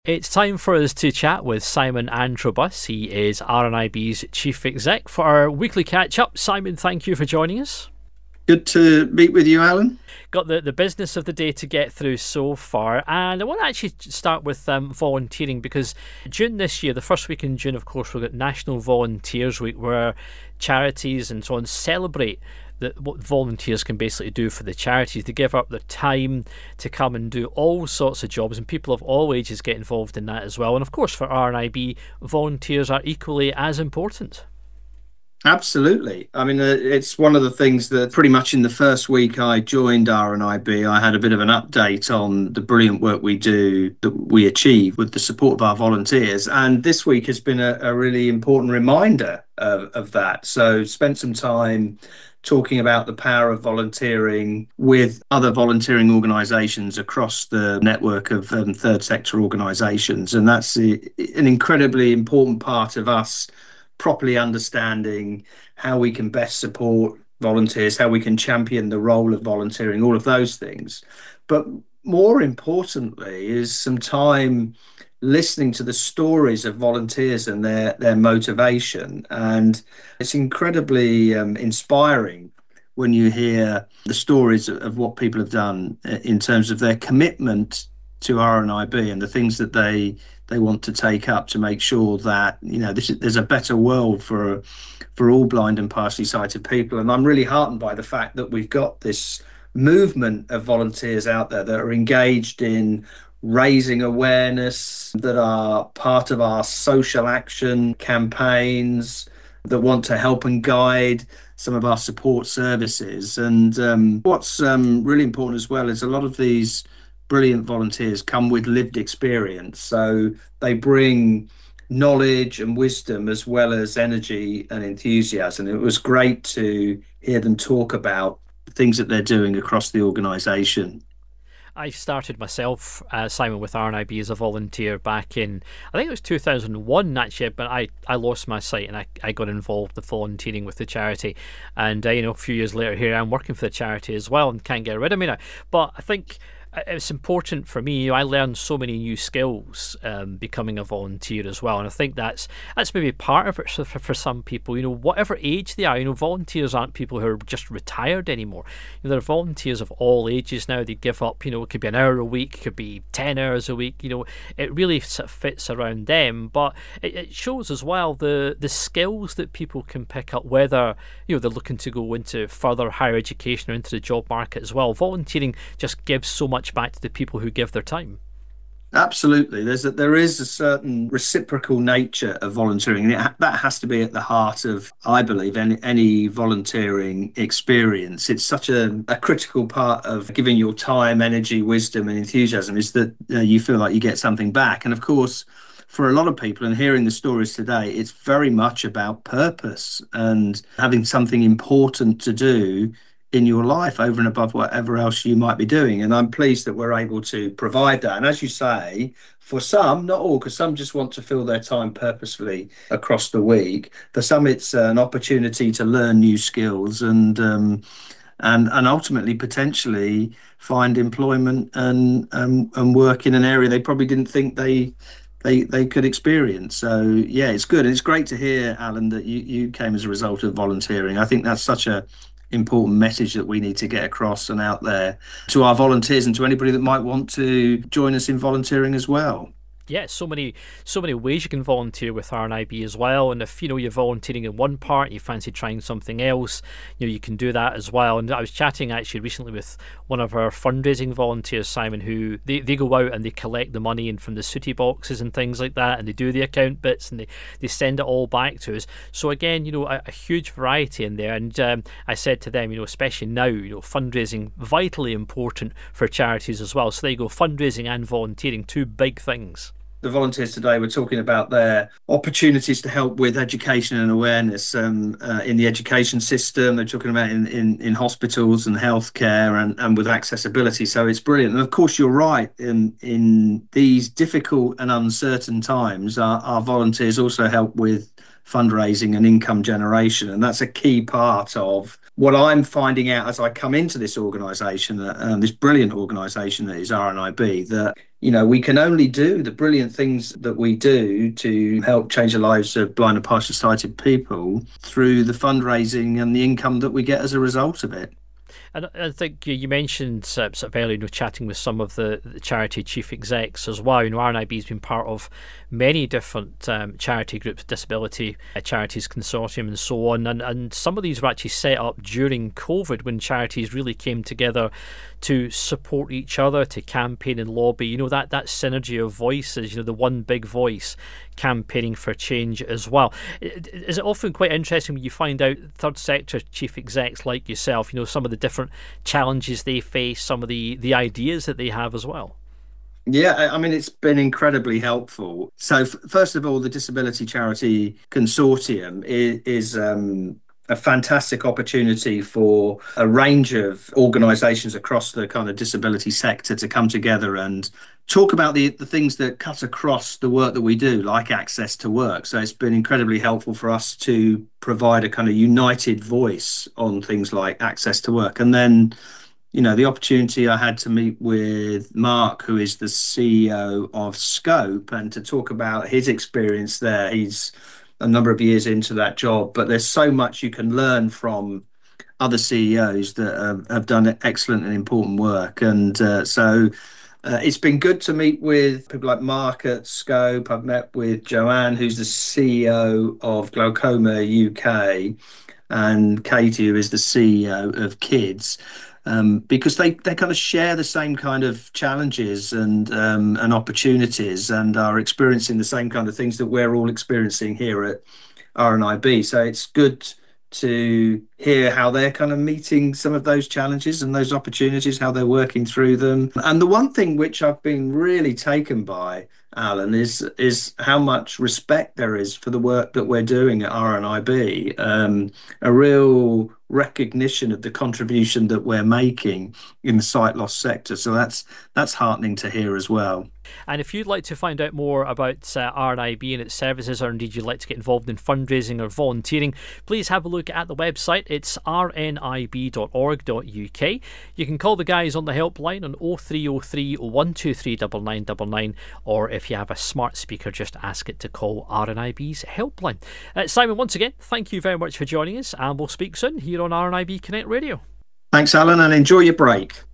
It's time for us to chat with Simon Antrobus. He is RNIB's Chief Exec for our weekly catch-up. Simon, thank you for joining us. Good to meet with you, Alan. Got the business of the day to get through so far, and I want to actually start with volunteering, because June this year, the first week in June, of course, we've got National Volunteers Week, where charities and so on celebrate what volunteers can basically do for the charities. They give up their time to come and do all sorts of jobs, and people of all ages get involved in that as well. And of course, for RNIB, volunteers are equally as important. Absolutely. I mean, it's one of the things that pretty much in the first week I joined RNIB, I had a bit of an update on the brilliant work we do, that we achieve with the support of our volunteers. And this week has been a really important reminder of that. So spent some time talking about the power of volunteering with other volunteering organisations across the network of third sector organisations. And that's an incredibly important part of us properly understanding how we can best support volunteers, how we can champion the role of volunteering, all of those things. But more importantly is some time listening to the stories of volunteers and their motivation. And it's incredibly inspiring when you hear the stories of what people have done in terms of their commitment to RNIB and the things that they want to take up to make sure that there's a better world for all blind and partially sighted people. And I'm really heartened by the fact that we've got this movement of volunteers out there that are engaged in raising awareness, that are part of our social action campaigns, that want to help and guide some of our support services. And what's really important as well is a lot of these brilliant volunteers come with lived experience. So they bring knowledge and wisdom as well as energy and enthusiasm. It was great to hear them talk about the things that they're doing across the organisation. I started myself, Simon, with RNIB as a volunteer back in, I think it was 2001 actually, but I lost my sight and I got involved with volunteering with the charity. And, a few years later here I'm working for the charity as well and can't get rid of me now. But I think it's important for me. I learned so many new skills becoming a volunteer as well, and I think that's maybe part of it for some people. Whatever age they are, volunteers aren't people who are just retired anymore. They're volunteers of all ages now. They give up. It could be an hour a week, it could be 10 hours a week. It really sort of fits around them, but it shows as well the skills that people can pick up, whether they're looking to go into further higher education or into the job market as well. Volunteering just gives so much back to the people who give their time. Absolutely. There is a certain reciprocal nature of volunteering. That has to be at the heart of, I believe, any volunteering experience. It's such a critical part of giving your time, energy, wisdom and enthusiasm, is that you feel like you get something back. And of course, for a lot of people, and hearing the stories today, it's very much about purpose and having something important to do in your life over and above whatever else you might be doing. And I'm pleased that we're able to provide that. And as you say, for some, not all, because some just want to fill their time purposefully across the week. For some, it's an opportunity to learn new skills and ultimately potentially find employment and work in an area they probably didn't think they could experience. So yeah, it's good. And it's great to hear, Alan, that you came as a result of volunteering. I think that's such a important message that we need to get across and out there to our volunteers and to anybody that might want to join us in volunteering as well. Yeah, so many ways you can volunteer with RNIB as well. And if you're volunteering in one part, you fancy trying something else, you can do that as well. And I was chatting actually recently with one of our fundraising volunteers, Simon, who they go out and they collect the money and from the sooty boxes and things like that, and they do the account bits and they send it all back to us. So again, a huge variety in there. And I said to them, especially now, fundraising vitally important for charities as well. So there you go, fundraising and volunteering, two big things. The volunteers today were talking about their opportunities to help with education and awareness in the education system. They're talking about in hospitals and healthcare and with accessibility. So it's brilliant. And of course, you're right. In these difficult and uncertain times, our volunteers also help with fundraising and income generation. And that's a key part of what I'm finding out as I come into this organisation, this brilliant organisation that is RNIB, that we can only do the brilliant things that we do to help change the lives of blind and partially sighted people through the fundraising and the income that we get as a result of it. And I think you mentioned sort of earlier, chatting with some of the charity chief execs as well. RNIB has been part of many different charity groups, disability charities consortium, and so on. And some of these were actually set up during COVID, when charities really came together to support each other, to campaign and lobby. That synergy of voices. The one big voice campaigning for change as well. Is it often quite interesting when you find out third sector chief execs like yourself, some of the different challenges they face, some of the ideas that they have as well? Yeah, I mean, it's been incredibly helpful. So, first of all, the Disability Charity Consortium is a fantastic opportunity for a range of organisations across the kind of disability sector to come together and talk about the things that cut across the work that we do, like access to work. So it's been incredibly helpful for us to provide a kind of united voice on things like access to work. And then, the opportunity I had to meet with Mark, who is the CEO of Scope, and to talk about his experience there. He's a number of years into that job, but there's so much you can learn from other CEOs that have done excellent and important work. And so it's been good to meet with people like Mark at Scope. I've met with Joanne, who's the CEO of Glaucoma UK, and Katie, who is the CEO of Kids. Because they kind of share the same kind of challenges and opportunities, and are experiencing the same kind of things that we're all experiencing here at RNIB. So it's good to hear how they're kind of meeting some of those challenges and those opportunities, how they're working through them. And the one thing which I've been really taken by, Alan, is how much respect there is for the work that we're doing at RNIB. A real recognition of the contribution that we're making in the sight loss sector. So that's heartening to hear as well. And if you'd like to find out more about RNIB and its services, or indeed you'd like to get involved in fundraising or volunteering, please have a look at the website. It's rnib.org.uk. You can call the guys on the helpline on 0303 123 9999, or if you have a smart speaker, just ask it to call RNIB's helpline. Simon, once again, thank you very much for joining us, and we'll speak soon here on RNIB Connect Radio. Thanks, Alan, and enjoy your break.